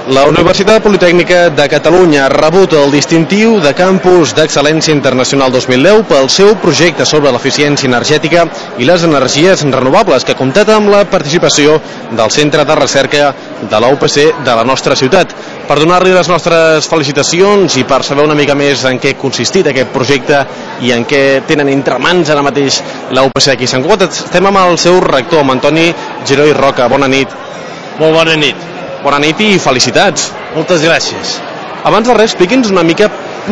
La Universitat Politècnica de Catalunya ha rebut el distintiu de Campus d'Excel·lència Internacional 2010 pel seu projecte sobre l'eficiència energètica i les energies renovables, que ha comptat amb la participació del Centre de Recerca de la UPC de la nostra ciutat. Per donar-li les nostres felicitacions i per saber una mica més en què ha consistit aquest projecte i en què tenen entre mans ara mateix la UPC aquí a Sant Cugat, estem amb el seu rector, amb Antoni Giró i Roca. Bona nit. Molt bona nit. Bona nit i felicitats. Moltes gràcies. Abans de res, expliqui'ns una mica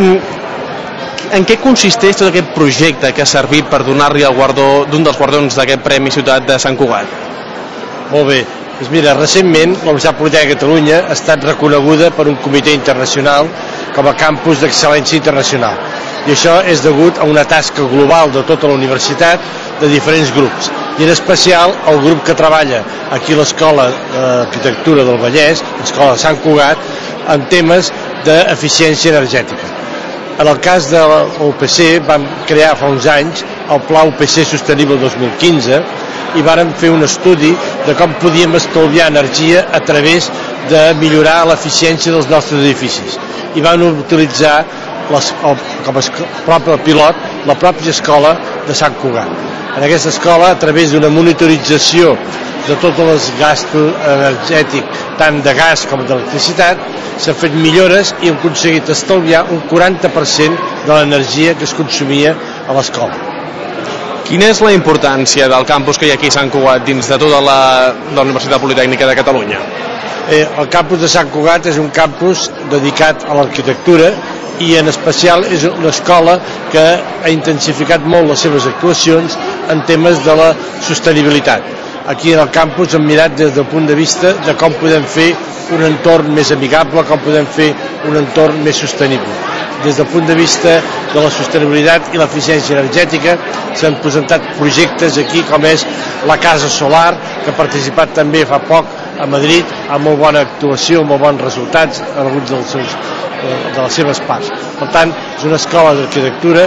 en què consisteix tot aquest projecte que ha servit per donar-li el guardó d'un dels guardons d'aquest Premi Ciutat de Sant Cugat. Molt bé. Doncs mira, recentment la Universitat Politècnica de Catalunya ha estat reconeguda per un comitè internacional com a campus d'excel·lència internacional. I això és degut a una tasca global de tota la universitat de diferents grups, i en especial el grup que treballa aquí a l'Escola d'Arquitectura del Vallès, l'Escola de Sant Cugat, en temes d'eficiència energètica. En el cas de l'UPC vam crear fa uns anys el Pla UPC Sostenible 2015 i vàrem fer un estudi de com podíem estalviar energia a través de millorar l'eficiència dels nostres edificis. I vam utilitzar com a propi pilot la pròpia escola de Sant Cugat. En aquesta escola, a través d'una monitorització de tots els gastos energètics, tant de gas com d'electricitat, s'han fet millores i hem aconseguit estalviar un 40% de l'energia que es consumia a l'escola. Quina és la importància del campus que hi ha aquí a Sant Cugat dins de tota la Universitat Politècnica de Catalunya? El campus de Sant Cugat és un campus dedicat a l'arquitectura i en especial és una escola que ha intensificat molt les seves actuacions en temes de la sostenibilitat. Aquí en el campus hem mirat des del punt de vista de com podem fer un entorn més amigable, com podem fer un entorn més sostenible. Des del punt de vista de la sostenibilitat i l'eficiència energètica s'han presentat projectes aquí com és la Casa Solar, que ha participat també fa poc a Madrid amb molt bona actuació, amb molt bons resultats en alguns de les seves parts. Per tant, és una escola d'arquitectura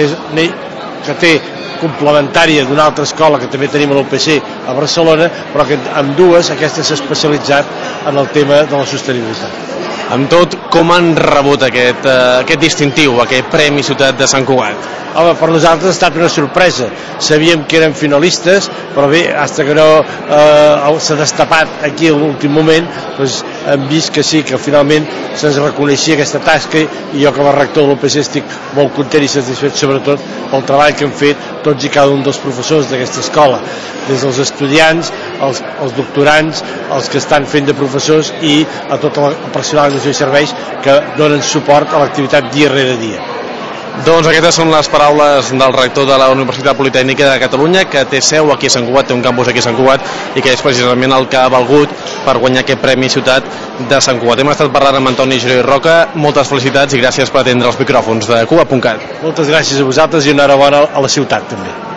que té complementària d'una altra escola que també tenim a l'UPC a Barcelona, però que amb dues aquesta s'ha especialitzat en el tema de la sostenibilitat. Amb tot, com han rebut aquest distintiu, aquest Premi Ciutat de Sant Cugat? Home, per nosaltres ha estat una sorpresa. Sabíem que eren finalistes, però bé, fins que no s'ha destapat aquí a l'últim moment, doncs hem vist que sí, que finalment se'ns reconeixia aquesta tasca, i jo com a rector de l'UPC estic molt content i satisfet sobretot pel treball que han fet tots i cada un dels professors d'aquesta escola, des dels estudiants, els doctorants, els que estan fent de professors i a tot el personal de serveis que donen suport a l'activitat dia rere dia. Doncs aquestes són les paraules del rector de la Universitat Politècnica de Catalunya, que té seu aquí a Sant Cugat, té un campus aquí a Sant Cugat, i que és precisament el que ha valgut per guanyar aquest Premi Ciutat de Sant Cugat. Hem estat parlant amb Antoni Giró i Roca. Moltes felicitats i gràcies per atendre els micròfons de Cugat.cat. Moltes gràcies a vosaltres i enhorabona a la ciutat també.